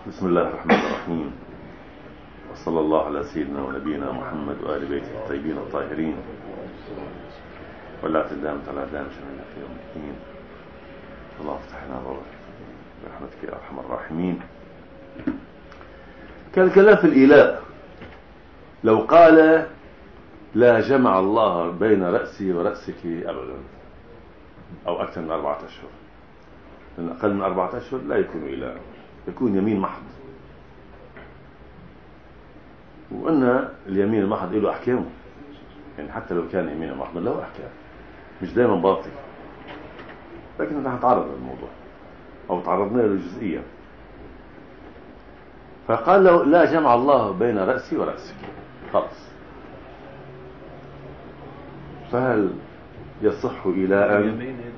بسم الله الرحمن الرحيم، وصلى الله على سيدنا ونبينا محمد وآل بيته الطيبين الطاهرين، ولا اعتدام على دام شمعنا في يوم الدين. الله افتح لنا برحمتك يا أرحم الراحمين. كان الكلام في الإيلاء. لو قال لا جمع الله بين رأسي ورأسك أبدا، أو أكثر من 4 أشهر، لأن أقل من 4 أشهر لا يكون إيلاء، يكون يمين محض. وأن اليمين المحض له أحكامه، يعني حتى لو كان يمين محض له أحكام، مش دائما باطل، لكن نحن نتعرض للموضوع أو تعرضنا له جزئيا. فقال له لا جمع الله بين رأسي ورأسك، خلاص. فهل يصح إيلاء؟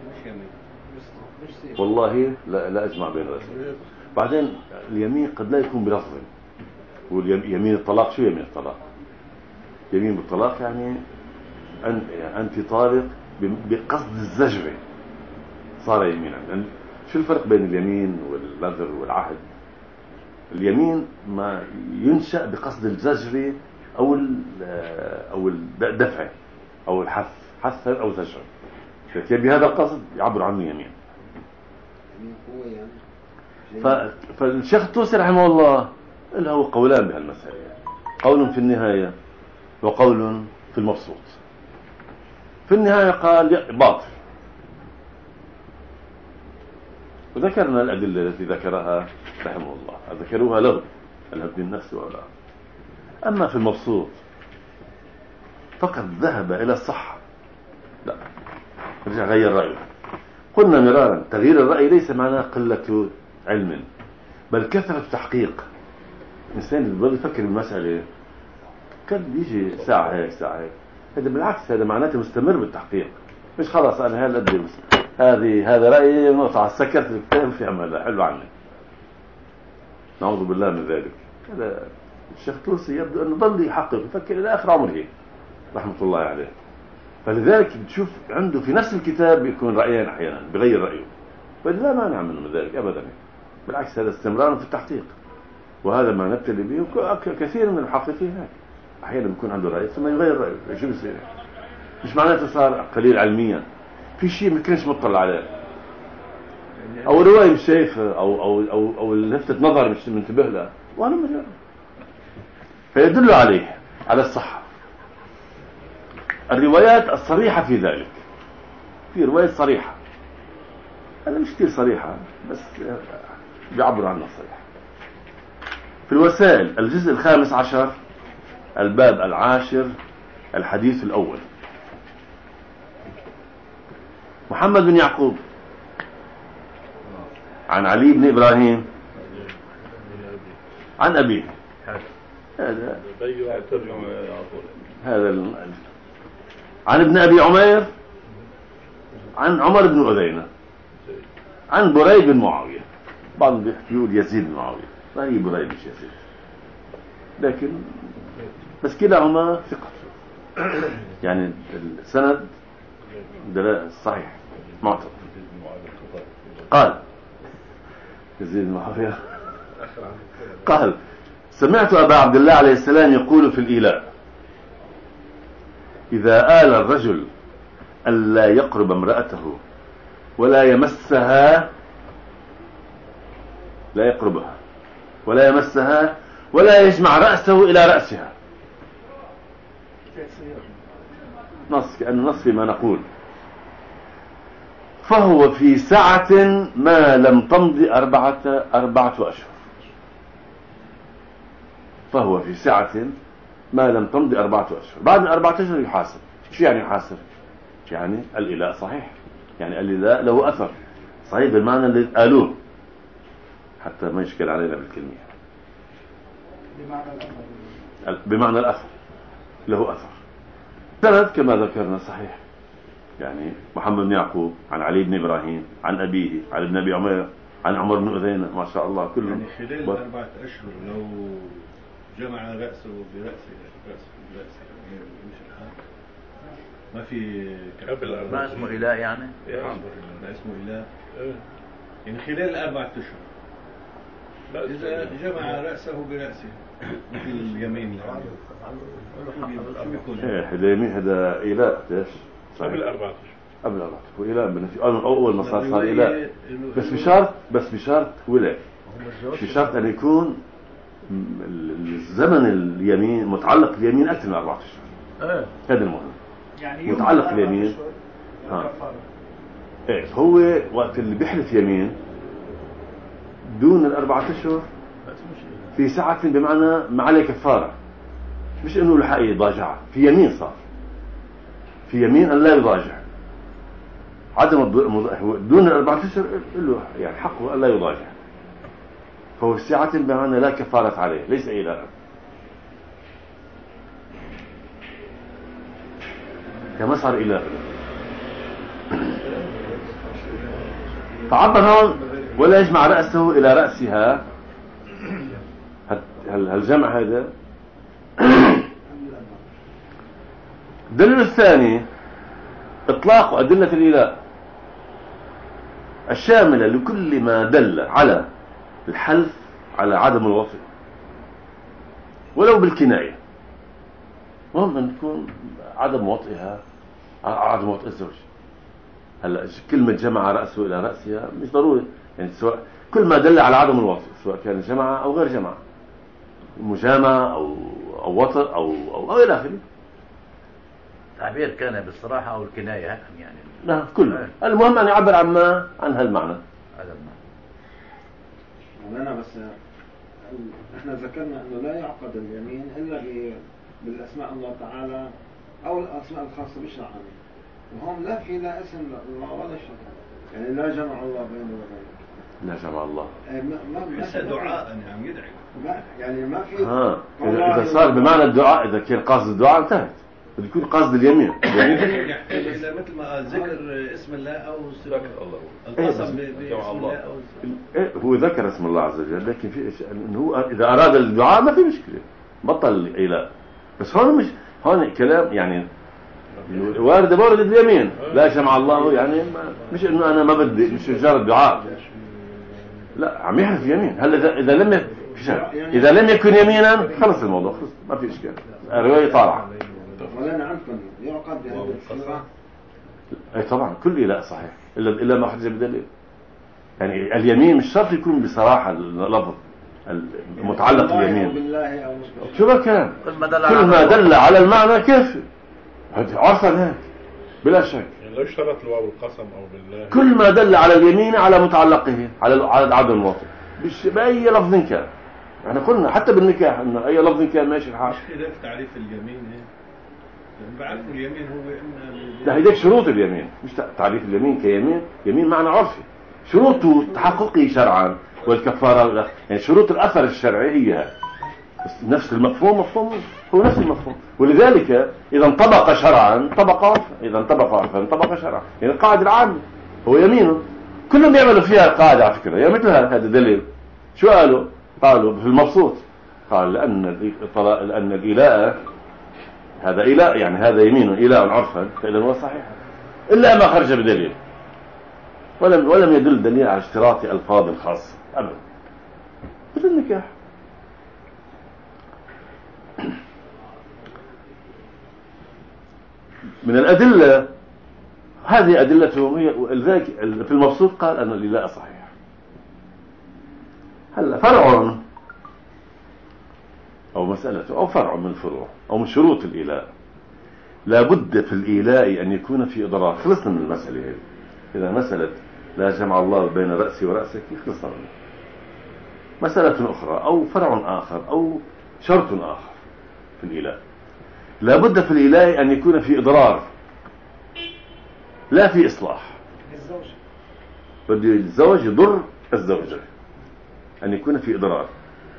والله لا أجمع بين رأسي. بعدين اليمين قد لا يكون بلفظ. واليمين الطلاق شو يمين الطلاق؟ يمين بالطلاق يعني أنت طالق بقصد الزجر، صار يمينا. يعني شو الفرق بين اليمين والنذر والعهد؟ اليمين ما ينشأ بقصد الزجر أو الدفع أو حث أو زجر، بهذا القصد يعبر عنه يمين. فالشيخ الطوسي رحمه الله له قولان بهالمسألة، قول في النهاية وقول في المبسوط. في النهاية قال باطل، وذكرنا الأدلة التي ذكرها رحمه الله، ذكروها له الهدي النفس ولا. أما في المبسوط فقد ذهب إلى الصحة، لا رجع غير رأيه. قلنا مرارا تغيير الرأي ليس معناه قلة علم، بل كثرة تحقيق. الإنسان اللي بده يفكر بالمسألة كان بيجي ساعة هيك ساعة هيك، هذا بالعكس، هذا معناته مستمر بالتحقيق، مش خلاص أنا هالقد هذا رأيي نقطع على السكت الكتاب في عمل حلو عنك. نعوذ بالله من ذلك. هذا الشيخ الطوسي يبدو أنه ضل يحقق يفكر إلى آخر عمره رحمة الله عليه. فلذلك بتشوف عنده في نفس الكتاب بيكون رأيين أحيانا بغير رأيه، فلا مانع منه من ذلك أبدا، بالعكس هذا استمرار في التحقيق، وهذا ما نبتلي به. كثير من المحققين هيك أحيانا بيكون عنده رأي ثم يغير رأيه. شو بيصير؟ مش معناته صار قليل علميا، في شيء ما كانش مطلع عليه، أو رواية مش شايفها، أو لفتة نظر مش منتبه لها، وأنا مجرد فيدل عليه على الصحة. الروايات الصريحة في ذلك، في رواية صريحة، أنا مش كتير صريحة بس بيعبر عنها صريحة. في الوسائل الجزء 15 الباب 10 الحديث الأول. محمد بن يعقوب عن علي بن إبراهيم عن أبيه، هذا عن ابن أبي عمير عن عمر بن أذينة عن بريد بن معاوية. بعض بيقول يزيد بن معاوية، ما هي بريد مش يزيد، لكن بس كلاهما ثقة، يعني السند دلالة صحيح معتبر. قال يزيد بن معاوية قال سمعت أبا عبد الله عليه السلام يقول في الإيلاء: إذا آل الرجل ألا يقرب امرأته ولا يمسها، لا يقربها ولا يمسها ولا يجمع رأسه إلى رأسها، نص كأنه نص فيما نقول، فهو في سعة ما لم تمضي 4 أشهر. فهو في سعة ما لم تمضي 4 أشهر. بعد 4 أشهر يحاسب. شو يعني يحاسب؟ يعني الإيلاء صحيح، يعني الإيلاء له أثر صحيح بالمعنى اللي قالوه، حتى ما يشكل علينا بالكلمة، بمعنى الأثر له أثر. سند كما ذكرنا صحيح، يعني محمد بن يعقوب عن علي بن إبراهيم عن أبيه عن ابن أبي عمير عن عمر بن أذينة، ما شاء الله كلهم. يعني خلال 4 أشهر لو جمع رأسه برأسه مش الحال، ما في قبل ما اسمه إله، يعني ما اسمه إله، يعني خلال 4 أشهر إذا جمع رأسه برأسه مثل اليمين شو بيكون؟ هذا يمين هذا إيلاء ايش؟ قبل 14 قبل 14 هو إيلاء بالنسبة أول ما صار إيلاء بس بشرط ولاء بشرط أن يكون الزمن اليمين متعلق اليمين أكثر من 14 شهور. هذا المهم يعني متعلق اليمين هو وقت اللي بيحلف يمين دون 4 أشهر في ساعة بمعنى ما عليه كفارة، مش انه لحق يضاجع في يمين، صار في يمين ان لا يضاجع، عدم دون 4 أشهر له يعني حقه ان لا يضاجع، فهو ساعة بمعنى لا كفارة عليه، ليس إله كما صار إله. فعبر هون ولا يجمع رأسه إلى رأسها، هالجمع هذا. الدليل الثاني إطلاق أدلة الإله الشاملة لكل ما دل على الحلف على عدم الوصف ولو بالكناية، مهم أن تكون عدم وطئها عدم وطئ الزوج. هلا كلمة جمع رأسه إلى رأسها مش ضروري، يعني سواء كل ما دل على عدم الوصف سواء كان جمع أو غير جمع، مجامع أو وطئ أو إلى آخره. تعبير كان بالصراحة أو الكناية يعني لا كله المهم أن يعبر عن هالمعنى. هذا المعنى. مولانا بس احنا ذكرنا انه لا يعقد اليمين الا بالاسماء الله تعالى او الاسماء الخاصه بالشرع، وهم لا في لا اسم الله ولا شرع، يعني لا جمع الله بينه وبينه، لا جمع الله ليس دعاء يعني يدعي، يعني ما في إذا صار بمعنى الدعاء، إذا كان قاصد الدعاء انتهت، بده يكون قاصد اليمين يحتاج إلى مثل ما ذكر اسم الله أو القسم باسم الله أو هو ذكر اسم الله عز وجل، لكن في إنه هو إذا أراد الدعاء ما في مشكلة، بطل الإله. بس هون مش هون كلام يعني وارد بورد اليمين لا جمع الله، يعني مش إنه أنا ما بدي، مش مجرد دعاء، لا عم يحلف يمين. هلا إذا لم يكن يمينا خلص الموضوع، خلص ما في إشكال، الرواية طالعة. مولانا عندكم يعقد بهذه الصيغة؟ اي طبعا كل إله صحيح الا ما حجز بدليل، يعني اليمين مش شرط يكون بصراحه اللفظ المتعلق باليمين، شو ما كان كل ما دل على المعنى كيف عرفا هيك بلا شك، يعني لو اشترط الواو القسم او بالله كل ما دل على اليمين على متعلقه على عدم الوصف باي لفظ كان. احنا قلنا حتى بالنكاح ان اي لفظ كان ماشي الحال. مش كده في تعريف اليمين بعرفوا اليمين هو لا هيك شروط اليمين، مش تعريف اليمين كيمين، يمين معنى عرفي، شروطه تحققه شرعا والكفاره، يعني شروط الاثر الشرعي هي نفس المفهوم، هو نفس المفهوم، ولذلك اذا انطبق شرعا انطبق عرفا، اذا انطبق عرفا انطبق شرعا، يعني القاعده العامه هو يمينه كلهم يعملوا فيها القاعده على فكره، يا مثل هذا دليل. شو قالوا في المبسوط، قال لان الاله هذا إله، يعني هذا يمين إله عرفا، فإذا هو صحيح إلا ما خرج بدليل، ولم يدل دليل على اشتراط ألفاظ الخاصة أبدا، مثل النكاح. من الأدلة هذه أدلتهم هي، ولذلك في المبسوط قال أن الإله صحيح. هلا فرع أو مسألة أو فرع من الفروع أو من شروط الإله، لا بد في الإله أن يكون في إضرار. خلصنا من المسألة هذه، إذا مسألة لا جمع الله بين رأسي ورأسك خلصنا منها. مسألة أخرى أو فرع آخر أو شرط آخر في الإله، لا بد في الإله أن يكون في إضرار لا في إصلاح. بده الزوج يضر الزوجة، أن يكون في إضرار.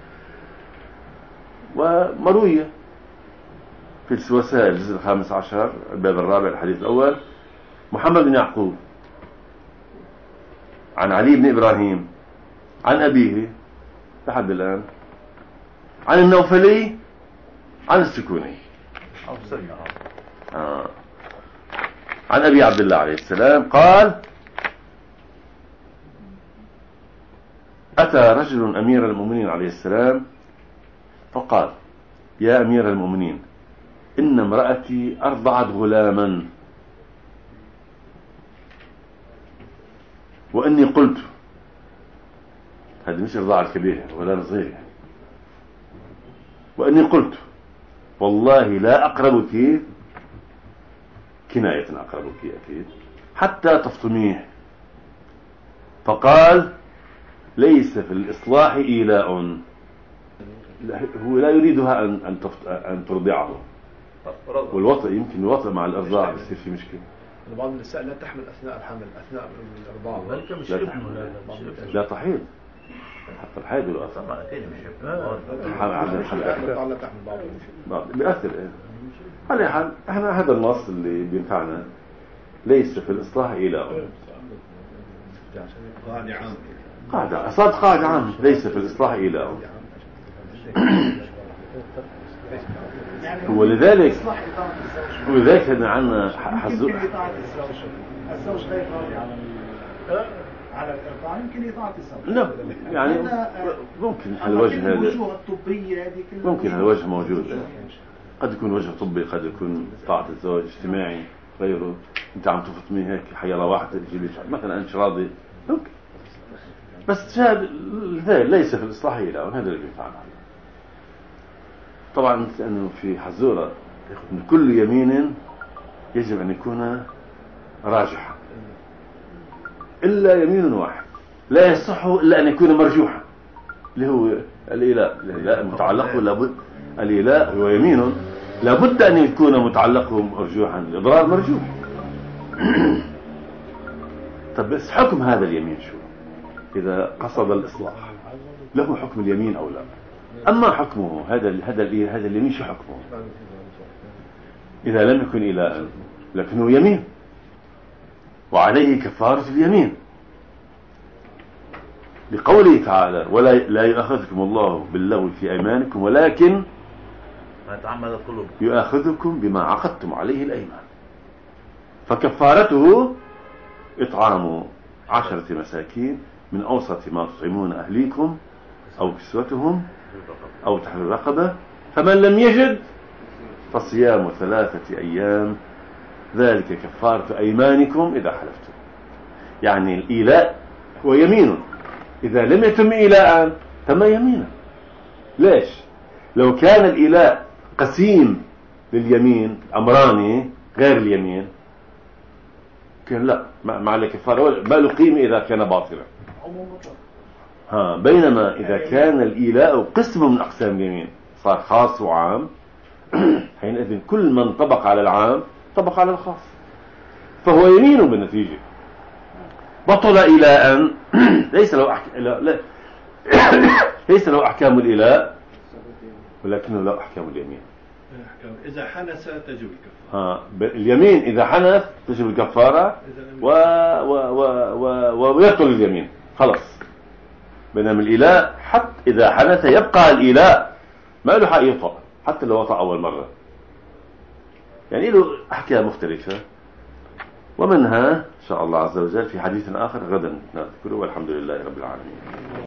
ومروية في الوسائل الجزء 15 الباب الرابع الحديث الأول، محمد بن يعقوب عن علي بن إبراهيم عن أبيه لحد الآن، عن النوفلي عن السكوني عن أبي عبد الله عليه السلام قال: أتى رجل أمير المؤمنين عليه السلام فقال: يا أمير المؤمنين، إن امرأتي أرضعت غلاما، وإني قلت، هذه مش رضاعة كبيرة ولا صغيرة يعني، وإني قلت والله لا أقربك، كناية أقربك أكيد، حتى تفطميه. فقال: ليس في الإصلاح إيلاء، هو لا يريدها أن ترضعه، والوطء يمكن الوطء مع الإرضاع يصير في مشكلة. بعض النساء لا تحمل أثناء الحمل، أثناء الإرضاع لا تحيض، حتى الحيض له أثر. طبعا أكيد مش لا تحمل بعض بيأثر. على حال احنا هذا النص اللي بينفعنا، ليس في الإصلاح إيلاء، قاعدة صاد قاعدة عامة، ليس في الإصلاح إيلاء. ولذلك هنا عندنا الزوج غير راضي على الإرضاع، يمكن إطاعة الزوج. لا يعني ممكن الوجه هذا، الوجوه الطبية هذه كلها ممكن الوجه موجود، قد يكون وجه طبي، قد يكون طاعة الزواج اجتماعي غيره. انت عم تفطمي هيك حيرة واحدة تجيب مثلا انت راضي ممكن، بس ليس في الإصلاح إيلاء، هذا اللي بينفعنا. طبعا لأنه في حزورة من كل يمين يجب أن يكون راجحا، إلا يمين واحد لا يصح إلا أن يكون مرجوحا، اللي هو الإيلاء. الإيلاء متعلق لابد، الإيلاء هو يمين لابد أن يكون متعلقه مرجوحا، الإضرار مرجوح. طب بس حكم هذا اليمين شو؟ إذا قصد الإصلاح له حكم اليمين أو لا؟ أما حكمه هذا اليمين شو حكمه؟ إذا لم يكن إيلاء لكنه يمين، وعليه كفارة اليمين، لقوله تعالى: ولا لا يؤاخذكم الله باللغو في أيمانكم ولكن يؤاخذكم بما عقدتم عليه الأيمان. فكفارته إطعام 10 مساكين من أوسط ما تطعمون أهليكم أو كسوتهم أو تحرير رقبة، فمن لم يجد فصيام 3 أيام، ذلك كفارة أيمانكم إذا حلفتم. يعني الإيلاء هو يمين، إذا لم يتم إيلاء تم يمينا. ليش؟ لو كان الإيلاء قسيم لليمين، أمران غير اليمين، كان لا مع الكفارة ما له قيمة إذا كان باطلا. بينما إذا كان الإيلاء قسم من أقسام اليمين صار خاص وعام، حينئذ كل من طبق على العام طبق على الخاص، فهو يمين بالنتيجة. بطل إيلاء ليس له أحكام الإيلاء، ولكنه له أحكام اليمين. إذا حنث تجب الكفارة. اليمين إذا حنث تجب الكفارة ويبطل اليمين خلاص. بينما الإيلاء حتى إذا حنث يبقى الإيلاء، ما له حق يطأ حتى لو وطأ أول مرة، يعني له أحكام مختلفة. ومنها إن شاء الله عز وجل في حديث آخر غدا نذكره، والحمد لله رب العالمين.